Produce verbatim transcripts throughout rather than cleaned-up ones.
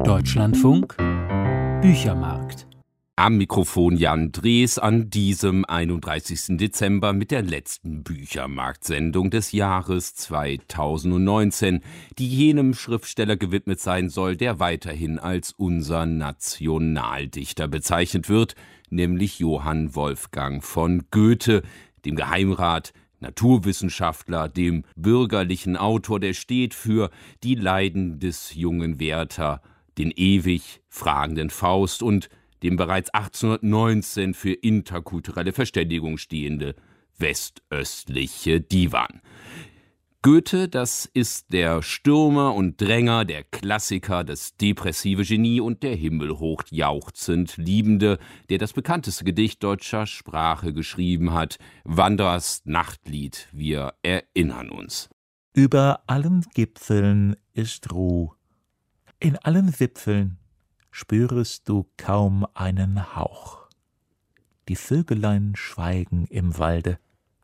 Deutschlandfunk Büchermarkt. Am Mikrofon Jan Drees an diesem einunddreißigsten Dezember mit der letzten Büchermarktsendung des Jahres zweitausendneunzehn, die jenem Schriftsteller gewidmet sein soll, der weiterhin als unser Nationaldichter bezeichnet wird, nämlich Johann Wolfgang von Goethe, dem Geheimrat, Naturwissenschaftler, dem bürgerlichen Autor, der steht für die Leiden des jungen Werther, den ewig fragenden Faust und dem bereits achtzehnhundertneunzehn für interkulturelle Verständigung stehende westöstliche Divan. Goethe, das ist der Stürmer und Dränger, der Klassiker, das depressive Genie und der himmelhoch jauchzend Liebende, der das bekannteste Gedicht deutscher Sprache geschrieben hat, Wanderers Nachtlied, wir erinnern uns. Über allen Gipfeln ist Ruh, in allen Wipfeln spürest du kaum einen Hauch. Die Vögelein schweigen im Walde,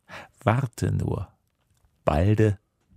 warte nur, balde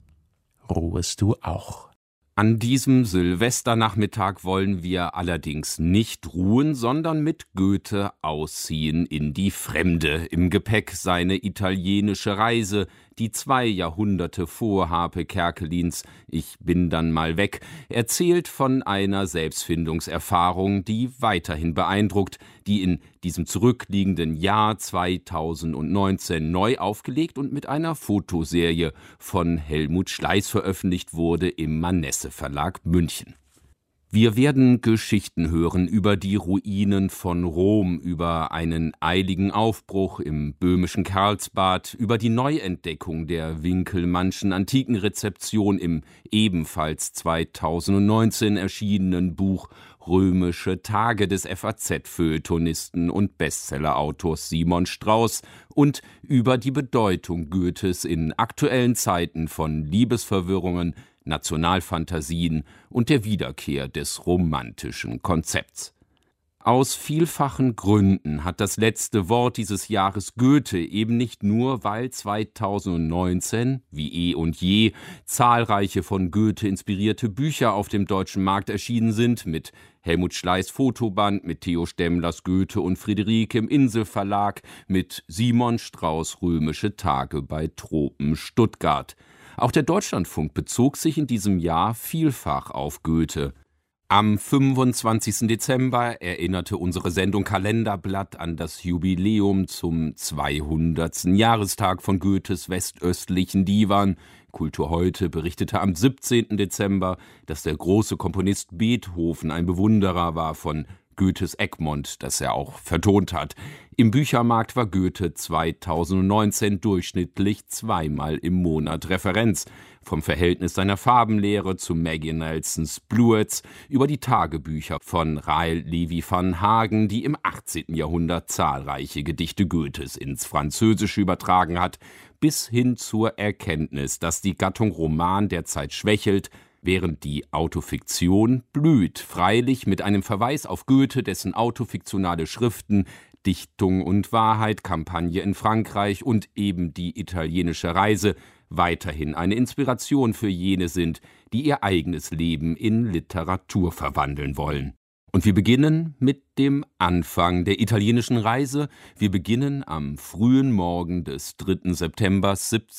ruhest du auch. An diesem Silvesternachmittag wollen wir allerdings nicht ruhen, sondern mit Goethe ausziehen in die Fremde. Im Gepäck seine italienische Reise, die zwei Jahrhunderte vor Harpe Kerkelins »Ich bin dann mal weg« erzählt von einer Selbstfindungserfahrung, die weiterhin beeindruckt, die in diesem zurückliegenden Jahr zweitausendneunzehn neu aufgelegt und mit einer Fotoserie von Helmut Schleiß veröffentlicht wurde im Manesse Verlag München. Wir werden Geschichten hören über die Ruinen von Rom, über einen eiligen Aufbruch im böhmischen Karlsbad, über die Neuentdeckung der Winkelmannschen Antikenrezeption im ebenfalls zweitausendneunzehn erschienenen Buch Römische Tage des F A Z-Feuilletonisten und Bestseller-Autors Simon Strauß und über die Bedeutung Goethes in aktuellen Zeiten von Liebesverwirrungen, Nationalfantasien und der Wiederkehr des romantischen Konzepts. Aus vielfachen Gründen hat das letzte Wort dieses Jahres Goethe, eben nicht nur, weil zweitausendneunzehn, wie eh und je, zahlreiche von Goethe inspirierte Bücher auf dem deutschen Markt erschienen sind, mit Helmut Schleiß Fotoband, mit Theo Stemmlers Goethe und Friederike im Inselverlag, mit Simon Strauß Römische Tage bei Tropen Stuttgart. Auch der Deutschlandfunk bezog sich in diesem Jahr vielfach auf Goethe. Am fünfundzwanzigsten Dezember erinnerte unsere Sendung Kalenderblatt an das Jubiläum zum zweihundertsten Jahrestag von Goethes westöstlichen Divan. Kultur heute berichtete am siebzehnten Dezember, dass der große Komponist Beethoven ein Bewunderer war von Goethes Egmont, das er auch vertont hat. Im Büchermarkt war Goethe zweitausendneunzehn durchschnittlich zweimal im Monat Referenz. Vom Verhältnis seiner Farbenlehre zu Maggie Nelsons Bluets über die Tagebücher von Rael Levi van Hagen, die im achtzehnten Jahrhundert zahlreiche Gedichte Goethes ins Französische übertragen hat, bis hin zur Erkenntnis, dass die Gattung Roman derzeit schwächelt, während die Autofiktion blüht, freilich mit einem Verweis auf Goethe, dessen autofiktionale Schriften Dichtung und Wahrheit, Kampagne in Frankreich und eben die italienische Reise weiterhin eine Inspiration für jene sind, die ihr eigenes Leben in Literatur verwandeln wollen. Und wir beginnen mit dem Anfang der italienischen Reise. Wir beginnen am frühen Morgen des dritten September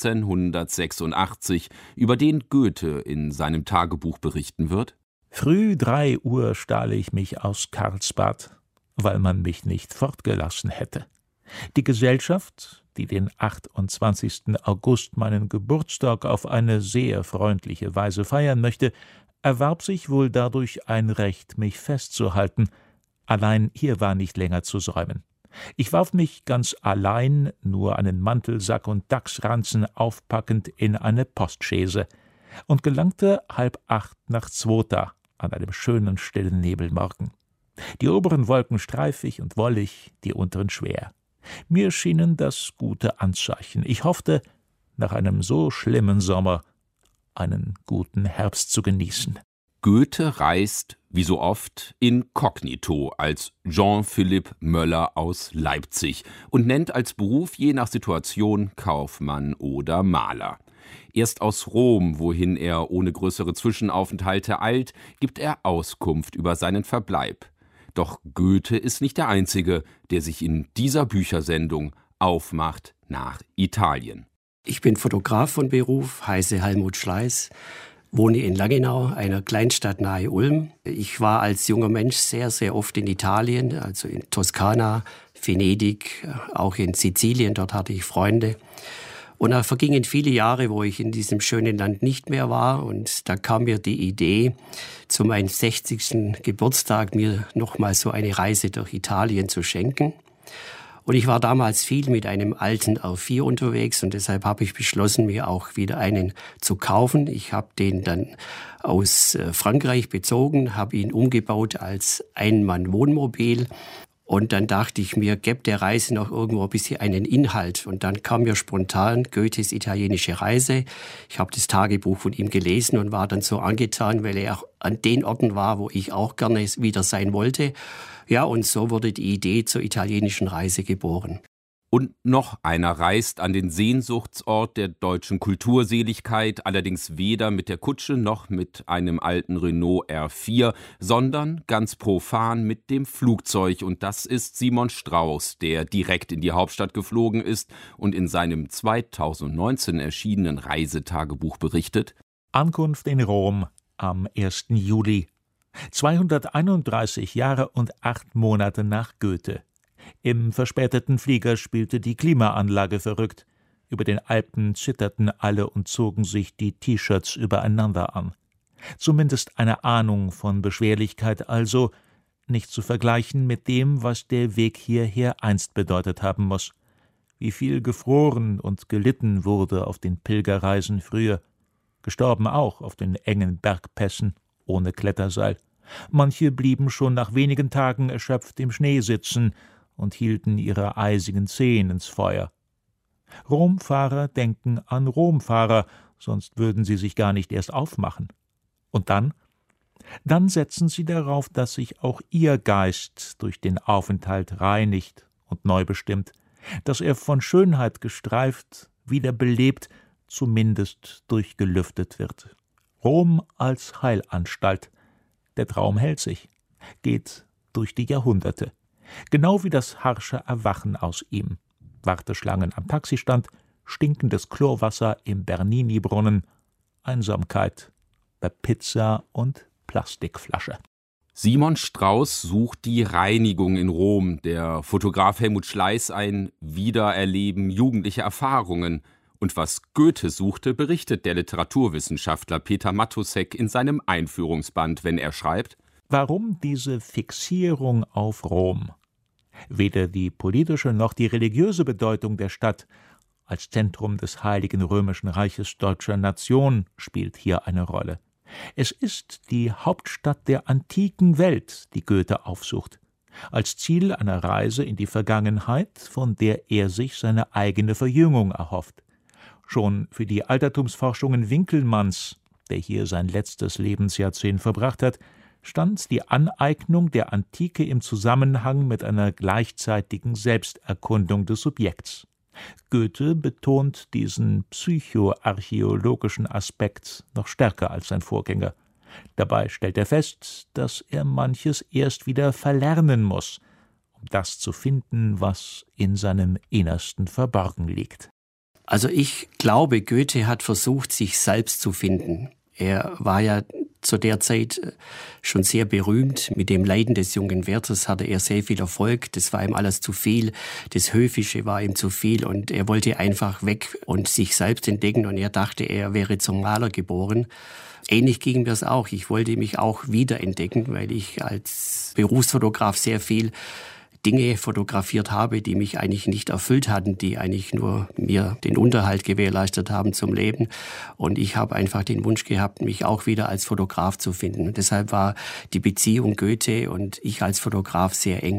siebzehnhundertsechsundachtzig, über den Goethe in seinem Tagebuch berichten wird. Früh drei Uhr stahl ich mich aus Karlsbad, weil man mich nicht fortgelassen hätte. Die Gesellschaft, die den achtundzwanzigsten August meinen Geburtstag auf eine sehr freundliche Weise feiern möchte, erwarb sich wohl dadurch ein Recht, mich festzuhalten. Allein hier war nicht länger zu säumen. Ich warf mich ganz allein, nur einen Mantelsack und Dachsranzen aufpackend, in eine Postchaise und gelangte halb acht nach Zwota an einem schönen, stillen Nebelmorgen. Die oberen Wolken streifig und wollig, die unteren schwer. Mir schienen das gute Anzeichen. Ich hoffte, nach einem so schlimmen Sommer einen guten Herbst zu genießen. Goethe reist, wie so oft, inkognito als Jean-Philippe Möller aus Leipzig und nennt als Beruf je nach Situation Kaufmann oder Maler. Erst aus Rom, wohin er ohne größere Zwischenaufenthalte eilt, gibt er Auskunft über seinen Verbleib. Doch Goethe ist nicht der Einzige, der sich in dieser Büchersendung aufmacht nach Italien. Ich bin Fotograf von Beruf, heiße Helmut Schleiß, wohne in Langenau, einer Kleinstadt nahe Ulm. Ich war als junger Mensch sehr, sehr oft in Italien, also in Toskana, Venedig, auch in Sizilien, dort hatte ich Freunde. Und da vergingen viele Jahre, wo ich in diesem schönen Land nicht mehr war. Und da kam mir die Idee, zu meinem sechzigsten Geburtstag mir nochmal so eine Reise durch Italien zu schenken. Und ich war damals viel mit einem alten R vier unterwegs und deshalb habe ich beschlossen, mir auch wieder einen zu kaufen. Ich habe den dann aus Frankreich bezogen, habe ihn umgebaut als Ein-Mann-Wohnmobil. Und dann dachte ich mir, gäbe der Reise noch irgendwo ein bisschen einen Inhalt. Und dann kam mir spontan Goethes italienische Reise. Ich habe das Tagebuch von ihm gelesen und war dann so angetan, weil er auch an den Orten war, wo ich auch gerne wieder sein wollte. Ja, und so wurde die Idee zur italienischen Reise geboren. Und noch einer reist an den Sehnsuchtsort der deutschen Kulturseligkeit, allerdings weder mit der Kutsche noch mit einem alten Renault R vier, sondern ganz profan mit dem Flugzeug. Und das ist Simon Strauß, der direkt in die Hauptstadt geflogen ist und in seinem zweitausendneunzehn erschienenen Reisetagebuch berichtet: Ankunft in Rom am ersten Juli. zweihunderteinunddreißig Jahre und acht Monate nach Goethe. Im verspäteten Flieger spielte die Klimaanlage verrückt. Über den Alpen zitterten alle und zogen sich die T-Shirts übereinander an. Zumindest eine Ahnung von Beschwerlichkeit also, nicht zu vergleichen mit dem, was der Weg hierher einst bedeutet haben muss. Wie viel gefroren und gelitten wurde auf den Pilgerreisen früher. Gestorben auch auf den engen Bergpässen, ohne Kletterseil. Manche blieben schon nach wenigen Tagen erschöpft im Schnee sitzen und hielten ihre eisigen Zehen ins Feuer. Romfahrer denken an Romfahrer, sonst würden sie sich gar nicht erst aufmachen. Und dann? Dann setzen sie darauf, dass sich auch ihr Geist durch den Aufenthalt reinigt und neu bestimmt, dass er von Schönheit gestreift, wiederbelebt, zumindest durchgelüftet wird. Rom als Heilanstalt. Der Traum hält sich, geht durch die Jahrhunderte. Genau wie das harsche Erwachen aus ihm. Warteschlangen am Taxistand, stinkendes Chlorwasser im Bernini-Brunnen, Einsamkeit bei Pizza und Plastikflasche. Simon Strauß sucht die Reinigung in Rom, der Fotograf Helmut Schleiß ein Wiedererleben jugendlicher Erfahrungen. Und was Goethe suchte, berichtet der Literaturwissenschaftler Peter Matusek in seinem Einführungsband, wenn er schreibt: Warum diese Fixierung auf Rom? Weder die politische noch die religiöse Bedeutung der Stadt als Zentrum des Heiligen Römischen Reiches deutscher Nation spielt hier eine Rolle. Es ist die Hauptstadt der antiken Welt, die Goethe aufsucht, als Ziel einer Reise in die Vergangenheit, von der er sich seine eigene Verjüngung erhofft. Schon für die Altertumsforschungen Winkelmanns, der hier sein letztes Lebensjahrzehnt verbracht hat, stand die Aneignung der Antike im Zusammenhang mit einer gleichzeitigen Selbsterkundung des Subjekts. Goethe betont diesen psychoarchäologischen Aspekt noch stärker als sein Vorgänger. Dabei stellt er fest, dass er manches erst wieder verlernen muss, um das zu finden, was in seinem Innersten verborgen liegt. Also ich glaube, Goethe hat versucht, sich selbst zu finden. Er war ja zu der Zeit schon sehr berühmt. Mit dem Leiden des jungen Werthers hatte er sehr viel Erfolg. Das war ihm alles zu viel. Das Höfische war ihm zu viel und er wollte einfach weg und sich selbst entdecken. Und er dachte, er wäre zum Maler geboren. Ähnlich ging mir es auch. Ich wollte mich auch wiederentdecken, weil ich als Berufsfotograf sehr viel Dinge fotografiert habe, die mich eigentlich nicht erfüllt hatten, die eigentlich nur mir den Unterhalt gewährleistet haben zum Leben. Und ich habe einfach den Wunsch gehabt, mich auch wieder als Fotograf zu finden. Und deshalb war die Beziehung Goethe und ich als Fotograf sehr eng.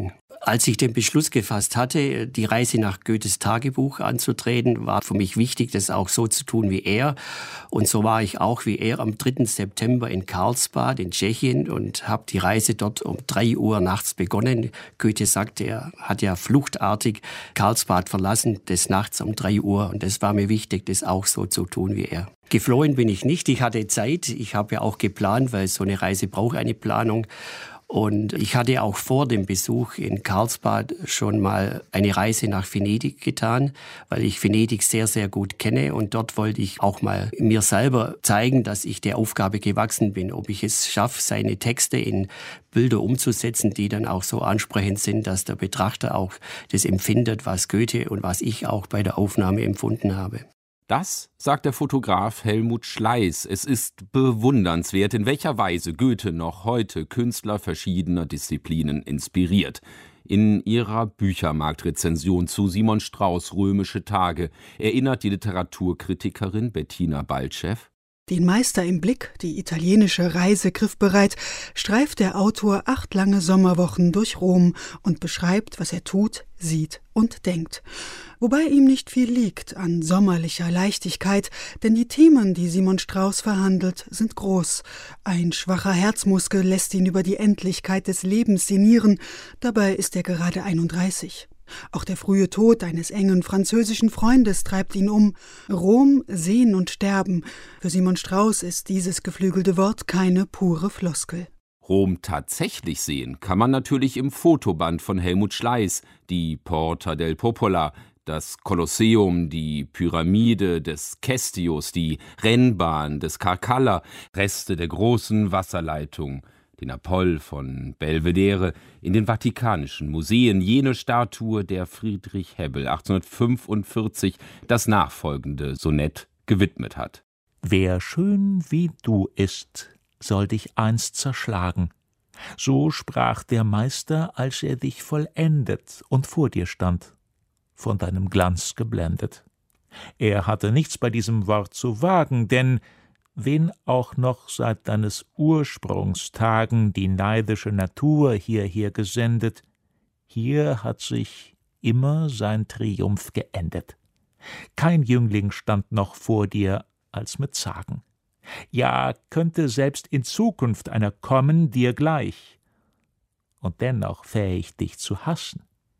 Als ich den Beschluss gefasst hatte, die Reise nach Goethes Tagebuch anzutreten, war für mich wichtig, das auch so zu tun wie er. Und so war ich auch wie er am dritten September in Karlsbad in Tschechien und habe die Reise dort um drei Uhr nachts begonnen. Goethe sagte, er hat ja fluchtartig Karlsbad verlassen, des Nachts um drei Uhr. Und das war mir wichtig, das auch so zu tun wie er. Geflohen bin ich nicht, ich hatte Zeit. Ich habe ja auch geplant, weil so eine Reise braucht eine Planung. Und ich hatte auch vor dem Besuch in Karlsbad schon mal eine Reise nach Venedig getan, weil ich Venedig sehr, sehr gut kenne. Und dort wollte ich auch mal mir selber zeigen, dass ich der Aufgabe gewachsen bin, ob ich es schaffe, seine Texte in Bilder umzusetzen, die dann auch so ansprechend sind, dass der Betrachter auch das empfindet, was Goethe und was ich auch bei der Aufnahme empfunden habe. Das sagt der Fotograf Helmut Schleiß. Es ist bewundernswert, in welcher Weise Goethe noch heute Künstler verschiedener Disziplinen inspiriert. In ihrer Büchermarktrezension zu Simon Strauß' Römische Tage erinnert die Literaturkritikerin Bettina Baltschew: Den Meister im Blick, die italienische Reise griffbereit, streift der Autor acht lange Sommerwochen durch Rom und beschreibt, was er tut, sieht und denkt. Wobei ihm nicht viel liegt an sommerlicher Leichtigkeit, denn die Themen, die Simon Strauß verhandelt, sind groß. Ein schwacher Herzmuskel lässt ihn über die Endlichkeit des Lebens sinnieren, dabei ist er gerade einunddreißig. Auch der frühe Tod eines engen französischen Freundes treibt ihn um. Rom, sehen und sterben. Für Simon Strauß ist dieses geflügelte Wort keine pure Floskel. Rom tatsächlich sehen kann man natürlich im Fotoband von Helmut Schleiß, die Porta del Popolo, das Kolosseum, die Pyramide des Cestius, die Rennbahn des Caracalla, Reste der großen Wasserleitung, den Apoll von Belvedere, in den Vatikanischen Museen jene Statue, der Friedrich Hebbel achtzehnhundertfünfundvierzig das nachfolgende Sonett gewidmet hat. Wer schön wie du ist, soll dich einst zerschlagen. So sprach der Meister, als er dich vollendet und vor dir stand, von deinem Glanz geblendet. Er hatte nichts bei diesem Wort zu wagen, denn wen auch noch seit deines Ursprungstagen die neidische Natur hierher gesendet, hier hat sich immer sein Triumph geendet. Kein Jüngling stand noch vor dir als mit Zagen. Ja, könnte selbst in Zukunft einer kommen dir gleich, und dennoch fähig dich zu hassen.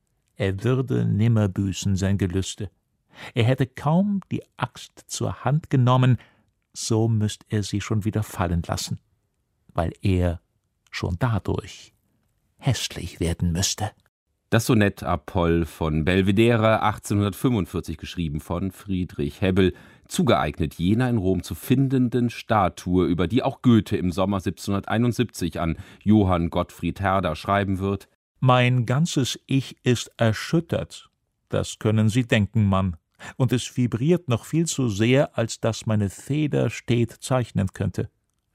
Er würde nimmer büßen sein Gelüste. Er hätte kaum die Axt zur Hand genommen, so müßt er sie schon wieder fallen lassen, weil er schon dadurch hässlich werden müsste. Das Sonett Apoll von Belvedere, achtzehnhundertfünfundvierzig, geschrieben von Friedrich Hebbel, zugeeignet jener in Rom zu findenden Statue, über die auch Goethe im Sommer siebzehnhunderteinundsiebzig an Johann Gottfried Herder schreiben wird: Mein ganzes Ich ist erschüttert, das können Sie denken, Mann, und es vibriert noch viel zu sehr, als dass meine Feder stet zeichnen könnte.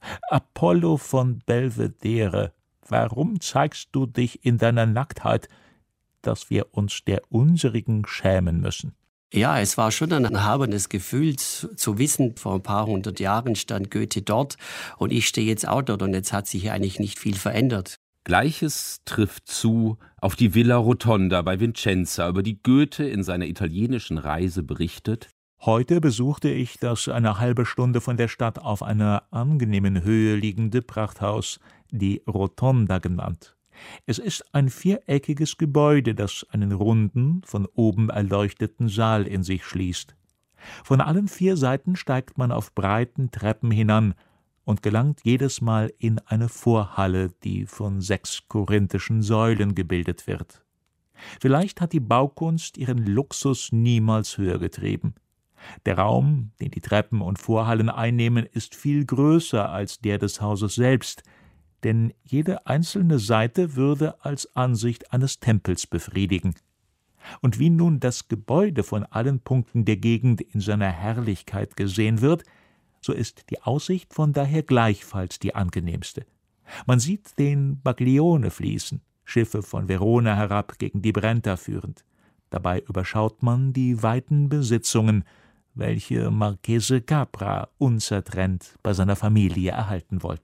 Apollo von Belvedere, warum zeigst du dich in deiner Nacktheit, dass wir uns der unserigen schämen müssen? Ja, es war schon ein erhabenes Gefühl zu, zu wissen, vor ein paar hundert Jahren stand Goethe dort und ich stehe jetzt auch dort und jetzt hat sich eigentlich nicht viel verändert. Gleiches trifft zu auf die Villa Rotonda bei Vicenza, über die Goethe in seiner italienischen Reise berichtet: Heute besuchte ich das eine halbe Stunde von der Stadt auf einer angenehmen Höhe liegende Prachthaus, die Rotonda genannt. Es ist ein viereckiges Gebäude, das einen runden, von oben erleuchteten Saal in sich schließt. Von allen vier Seiten steigt man auf breiten Treppen hinan und gelangt jedes Mal in eine Vorhalle, die von sechs korinthischen Säulen gebildet wird. Vielleicht hat die Baukunst ihren Luxus niemals höher getrieben. Der Raum, den die Treppen und Vorhallen einnehmen, ist viel größer als der des Hauses selbst, denn jede einzelne Seite würde als Ansicht eines Tempels befriedigen. Und wie nun das Gebäude von allen Punkten der Gegend in seiner Herrlichkeit gesehen wird, so ist die Aussicht von daher gleichfalls die angenehmste. Man sieht den Baglione fließen, Schiffe von Verona herab gegen die Brenta führend. Dabei überschaut man die weiten Besitzungen, welche Marchese Capra unzertrennt bei seiner Familie erhalten wollte.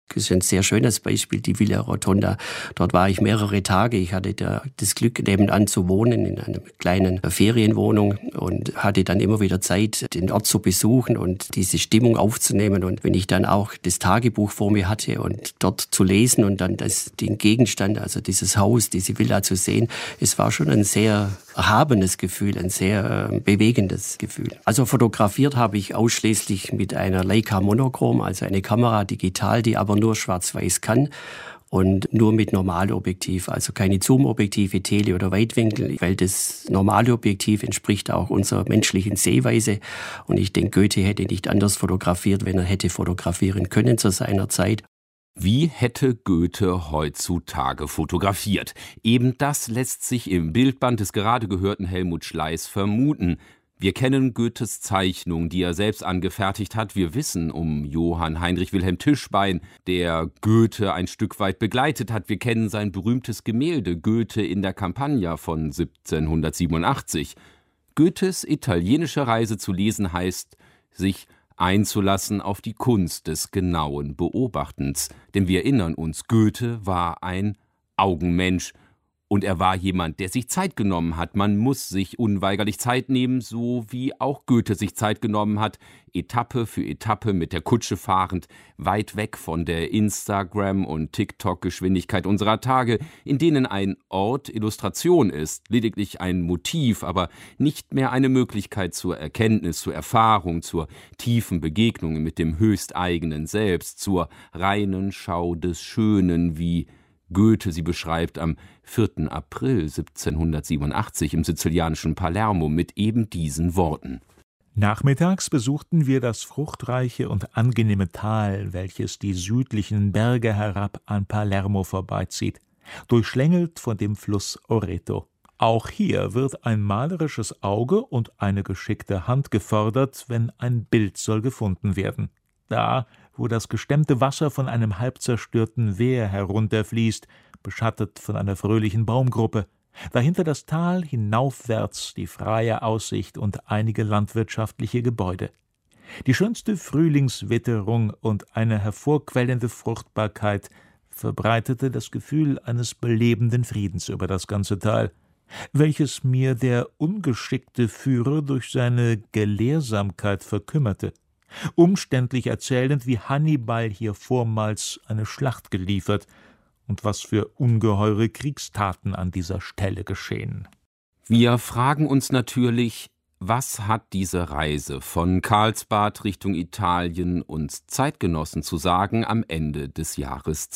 Das ist ein sehr schönes Beispiel, die Villa Rotonda. Dort war ich mehrere Tage. Ich hatte da das Glück, nebenan zu wohnen, in einer kleinen Ferienwohnung und hatte dann immer wieder Zeit, den Ort zu besuchen und diese Stimmung aufzunehmen. Und wenn ich dann auch das Tagebuch vor mir hatte und dort zu lesen und dann das, den Gegenstand, also dieses Haus, diese Villa zu sehen, es war schon ein sehr erhabenes Gefühl, ein sehr äh, bewegendes Gefühl. Also fotografiert habe ich ausschließlich mit einer Leica Monochrom, also eine Kamera digital, die aber nur schwarz-weiß kann und nur mit Normalobjektiv, also keine Zoomobjektive, Tele- oder Weitwinkel, weil das normale Objektiv entspricht auch unserer menschlichen Sehweise und ich denke, Goethe hätte nicht anders fotografiert, wenn er hätte fotografieren können zu seiner Zeit. Wie hätte Goethe heutzutage fotografiert? Eben das lässt sich im Bildband des gerade gehörten Helmut Schleiß vermuten. Wir kennen Goethes Zeichnung, die er selbst angefertigt hat. Wir wissen um Johann Heinrich Wilhelm Tischbein, der Goethe ein Stück weit begleitet hat. Wir kennen sein berühmtes Gemälde Goethe in der Campagna von siebzehnhundertsiebenundachtzig. Goethes italienische Reise zu lesen heißt, sich einzulassen auf die Kunst des genauen Beobachtens. Denn wir erinnern uns, Goethe war ein Augenmensch. Und er war jemand, der sich Zeit genommen hat. Man muss sich unweigerlich Zeit nehmen, so wie auch Goethe sich Zeit genommen hat, Etappe für Etappe mit der Kutsche fahrend, weit weg von der Instagram- und TikTok-Geschwindigkeit unserer Tage, in denen ein Ort Illustration ist, lediglich ein Motiv, aber nicht mehr eine Möglichkeit zur Erkenntnis, zur Erfahrung, zur tiefen Begegnung mit dem höchsteigenen Selbst, zur reinen Schau des Schönen, wie Goethe sie beschreibt am vierten April siebzehnhundertsiebenundachtzig im sizilianischen Palermo mit eben diesen Worten. Nachmittags besuchten wir das fruchtreiche und angenehme Tal, welches die südlichen Berge herab an Palermo vorbeizieht, durchschlängelt von dem Fluss Oreto. Auch hier wird ein malerisches Auge und eine geschickte Hand gefordert, wenn ein Bild soll gefunden werden. Da, wo das gestemmte Wasser von einem halb zerstörten Wehr herunterfließt, beschattet von einer fröhlichen Baumgruppe, dahinter das Tal hinaufwärts die freie Aussicht und einige landwirtschaftliche Gebäude. Die schönste Frühlingswitterung und eine hervorquellende Fruchtbarkeit verbreitete das Gefühl eines belebenden Friedens über das ganze Tal, welches mir der ungeschickte Führer durch seine Gelehrsamkeit verkümmerte, umständlich erzählend, wie Hannibal hier vormals eine Schlacht geliefert und was für ungeheure Kriegstaten an dieser Stelle geschehen. Wir fragen uns natürlich, was hat diese Reise von Karlsbad Richtung Italien uns Zeitgenossen zu sagen am Ende des Jahres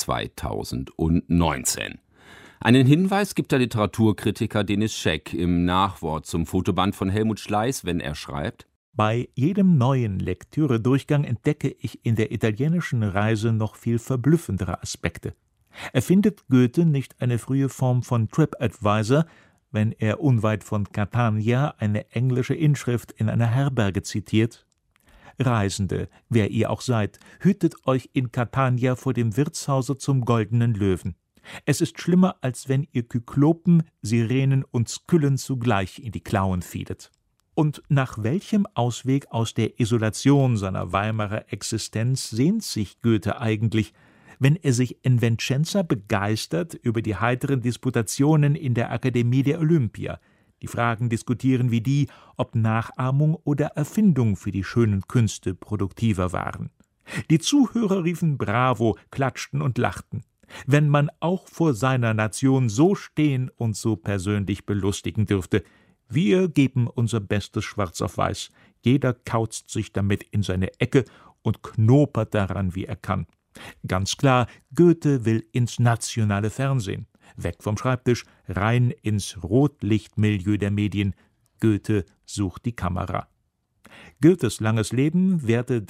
zweitausendneunzehn? Einen Hinweis gibt der Literaturkritiker Denis Scheck im Nachwort zum Fotoband von Helmut Schleiß, wenn er schreibt: Bei jedem neuen Lektüredurchgang entdecke ich in der italienischen Reise noch viel verblüffendere Aspekte. Erfindet Goethe nicht eine frühe Form von TripAdvisor, wenn er unweit von Catania eine englische Inschrift in einer Herberge zitiert? Reisende, wer ihr auch seid, hütet euch in Catania vor dem Wirtshause zum Goldenen Löwen. Es ist schlimmer, als wenn ihr Kyklopen, Sirenen und Skyllen zugleich in die Klauen fiebet. Und nach welchem Ausweg aus der Isolation seiner Weimarer Existenz sehnt sich Goethe eigentlich, wenn er sich in Vicenza begeistert über die heiteren Disputationen in der Akademie der Olympia, die Fragen diskutieren wie die, ob Nachahmung oder Erfindung für die schönen Künste produktiver waren. Die Zuhörer riefen Bravo, klatschten und lachten. Wenn man auch vor seiner Nation so stehen und so persönlich belustigen dürfte, wir geben unser bestes Schwarz auf Weiß. Jeder kauzt sich damit in seine Ecke und knopert daran, wie er kann. Ganz klar, Goethe will ins nationale Fernsehen. Weg vom Schreibtisch, rein ins Rotlichtmilieu der Medien. Goethe sucht die Kamera. Goethes langes Leben währte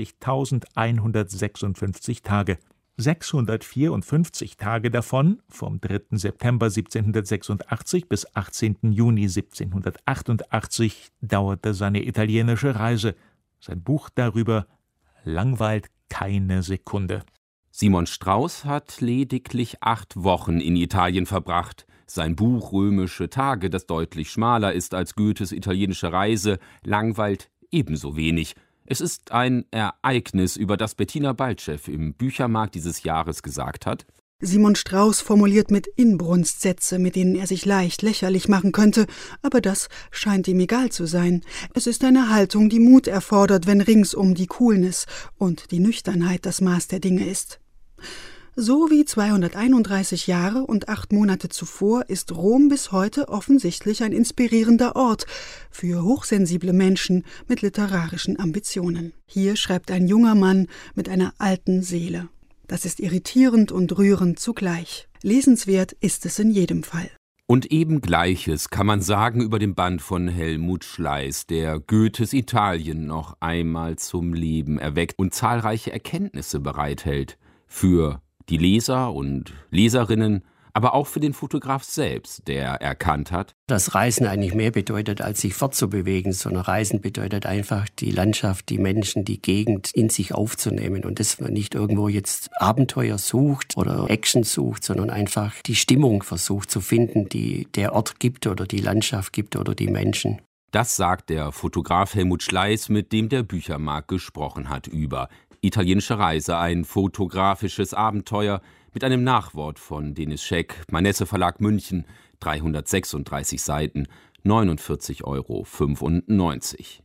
dreißigtausendeinhundertsechsundfünfzig Tage. sechshundertvierundfünfzig Tage davon, vom dritten September siebzehnhundertsechsundachtzig bis achtzehnten Juni siebzehnhundertachtundachtzig, dauerte seine italienische Reise. Sein Buch darüber langweilt keine Sekunde. Simon Strauß hat lediglich acht Wochen in Italien verbracht. Sein Buch Römische Tage, das deutlich schmaler ist als Goethes italienische Reise, langweilt ebenso wenig. Es ist ein Ereignis, über das Bettina Baltschew im Büchermarkt dieses Jahres gesagt hat: Simon Strauß formuliert mit Inbrunst Sätze, mit denen er sich leicht lächerlich machen könnte, aber das scheint ihm egal zu sein. Es ist eine Haltung, die Mut erfordert, wenn ringsum die Coolness und die Nüchternheit das Maß der Dinge ist. So wie zweihunderteinunddreißig Jahre und acht Monate zuvor ist Rom bis heute offensichtlich ein inspirierender Ort für hochsensible Menschen mit literarischen Ambitionen. Hier schreibt ein junger Mann mit einer alten Seele. Das ist irritierend und rührend zugleich. Lesenswert ist es in jedem Fall. Und eben Gleiches kann man sagen über den Band von Helmut Schleiß, der Goethes Italien noch einmal zum Leben erweckt und zahlreiche Erkenntnisse bereithält für die Leser und Leserinnen, aber auch für den Fotograf selbst, der erkannt hat, dass Reisen eigentlich mehr bedeutet, als sich fortzubewegen, sondern Reisen bedeutet einfach, die Landschaft, die Menschen, die Gegend in sich aufzunehmen und dass man nicht irgendwo jetzt Abenteuer sucht oder Action sucht, sondern einfach die Stimmung versucht zu finden, die der Ort gibt oder die Landschaft gibt oder die Menschen. Das sagt der Fotograf Helmut Schleiß, mit dem der Büchermarkt gesprochen hat über Italienische Reise, ein fotografisches Abenteuer, mit einem Nachwort von Denis Scheck, Manesse Verlag München, dreihundertsechsunddreißig Seiten, neunundvierzig Euro fünfundneunzig.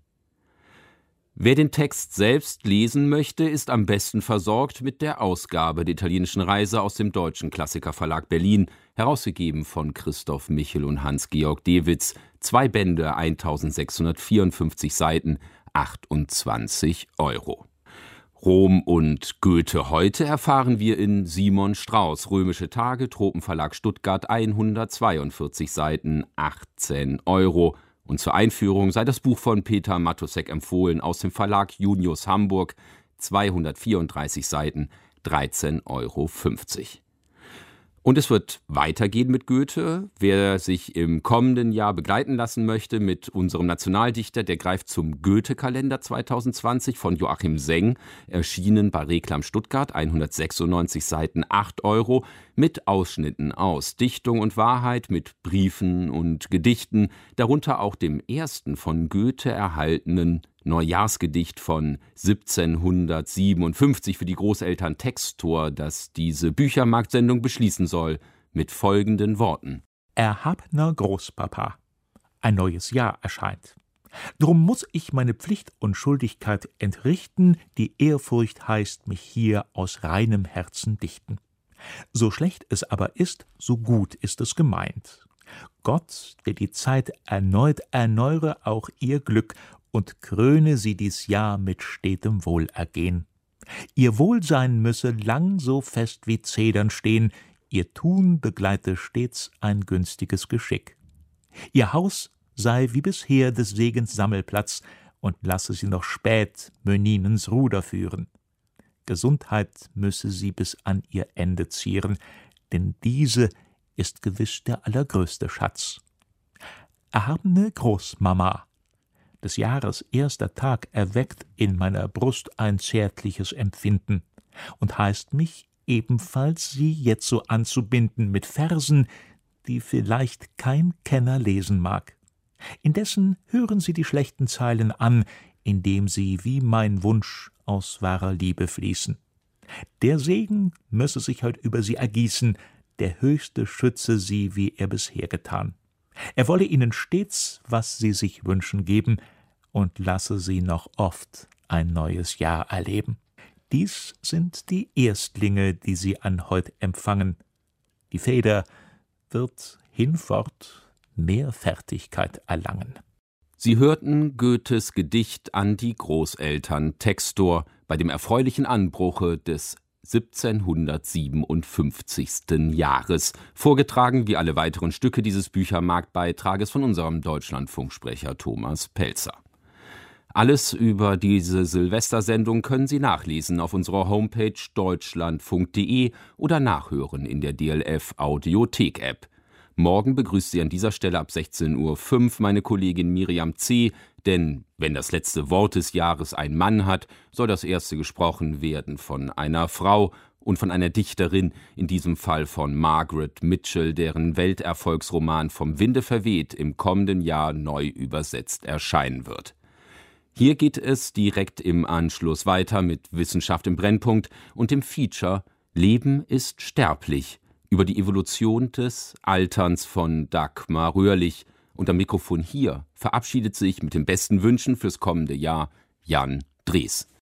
Wer den Text selbst lesen möchte, ist am besten versorgt mit der Ausgabe der Italienischen Reise aus dem Deutschen Klassikerverlag Berlin, herausgegeben von Christoph Michel und Hans-Georg Dewitz, zwei Bände, eintausendsechshundertvierundfünfzig Seiten, achtundzwanzig Euro. Rom und Goethe heute erfahren wir in Simon Strauß, Römische Tage, Tropenverlag Stuttgart, hundertzweiundvierzig Seiten, achtzehn Euro. Und zur Einführung sei das Buch von Peter Matosek empfohlen aus dem Verlag Junius Hamburg, zweihundertvierunddreißig Seiten, dreizehn Euro fünfzig. Und es wird weitergehen mit Goethe. Wer sich im kommenden Jahr begleiten lassen möchte mit unserem Nationaldichter, der greift zum Goethe-Kalender zweitausendzwanzig von Joachim Seng, erschienen bei Reklam Stuttgart, hundertsechsundneunzig Seiten, acht Euro, mit Ausschnitten aus Dichtung und Wahrheit, mit Briefen und Gedichten, darunter auch dem ersten von Goethe erhaltenen Neujahrsgedicht von siebzehnhundertsiebenundfünfzig für die Großeltern Textor, das diese Büchermarktsendung beschließen soll, mit folgenden Worten: Erhabner Großpapa, ein neues Jahr erscheint. Drum muß ich meine Pflicht und Schuldigkeit entrichten, die Ehrfurcht heißt mich hier aus reinem Herzen dichten. So schlecht es aber ist, so gut ist es gemeint. Gott, der die Zeit erneut erneuere auch ihr Glück und kröne sie dies Jahr mit stetem Wohlergehen. Ihr Wohlsein müsse lang so fest wie Zedern stehen, ihr Tun begleite stets ein günstiges Geschick. Ihr Haus sei wie bisher des Segens Sammelplatz und lasse sie noch spät Möninens Ruder führen. Gesundheit müsse sie bis an ihr Ende zieren, denn diese ist gewiss der allergrößte Schatz. Erhabene Großmama, des Jahres erster Tag erweckt in meiner Brust ein zärtliches Empfinden und heißt mich ebenfalls, sie jetzo anzubinden mit Versen, die vielleicht kein Kenner lesen mag. Indessen hören Sie die schlechten Zeilen an, indem sie wie mein Wunsch aus wahrer Liebe fließen. Der Segen müsse sich heut über sie ergießen, der Höchste schütze sie, wie er bisher getan. Er wolle ihnen stets, was sie sich wünschen, geben und lasse sie noch oft ein neues Jahr erleben. Dies sind die Erstlinge, die sie an heut empfangen. Die Feder wird hinfort mehr Fertigkeit erlangen. Sie hörten Goethes Gedicht an die Großeltern Textor bei dem erfreulichen Anbruche des siebzehnhundertsiebenundfünfzigsten Jahres, vorgetragen wie alle weiteren Stücke dieses Büchermarktbeitrages von unserem Deutschlandfunksprecher Thomas Pelzer. Alles über diese Silvestersendung können Sie nachlesen auf unserer Homepage deutschlandfunk punkt de oder nachhören in der D L F Audiothek-App. Morgen begrüßt Sie an dieser Stelle ab sechzehn Uhr fünf meine Kollegin Miriam C., denn wenn das letzte Wort des Jahres ein Mann hat, soll das erste gesprochen werden von einer Frau und von einer Dichterin, in diesem Fall von Margaret Mitchell, deren Welterfolgsroman Vom Winde verweht im kommenden Jahr neu übersetzt erscheinen wird. Hier geht es direkt im Anschluss weiter mit Wissenschaft im Brennpunkt und dem Feature Leben ist sterblich über die Evolution des Alterns von Dagmar Röhrlich. Und am Mikrofon hier verabschiedet sich mit den besten Wünschen fürs kommende Jahr Jan Drees.